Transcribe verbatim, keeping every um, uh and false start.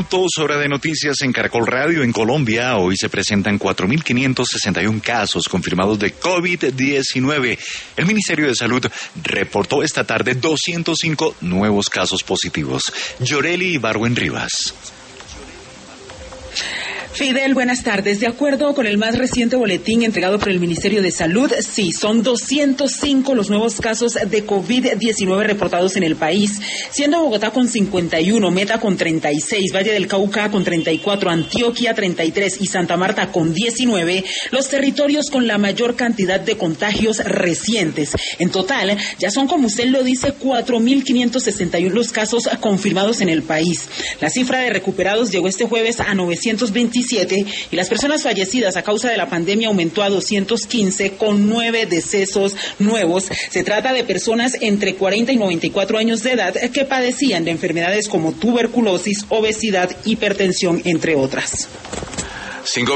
Hora de noticias en Caracol Radio. En Colombia hoy se presentan cuatro mil quinientos sesenta y uno casos confirmados de COVID diecinueve. El Ministerio de Salud reportó esta tarde doscientos cinco nuevos casos positivos. Yoreli Ibargüen Rivas. Fidel, buenas tardes. De acuerdo con el más reciente boletín entregado por el Ministerio de Salud, sí, son doscientos cinco los nuevos casos de COVID diecinueve reportados en el país, siendo Bogotá con cincuenta y uno, Meta con treinta y seis, Valle del Cauca con treinta y cuatro, Antioquia treinta y tres y Santa Marta con diecinueve, los territorios con la mayor cantidad de contagios recientes. En total, ya son, como usted lo dice, cuatro mil quinientos sesenta y uno los casos confirmados en el país. La cifra de recuperados llegó este jueves a novecientos veintisiete y las personas fallecidas a causa de la pandemia aumentó a doscientos quince con nueve decesos nuevos. Se trata de personas entre cuarenta y noventa y cuatro años de edad que padecían de enfermedades como tuberculosis, obesidad, hipertensión, entre otras. Cinco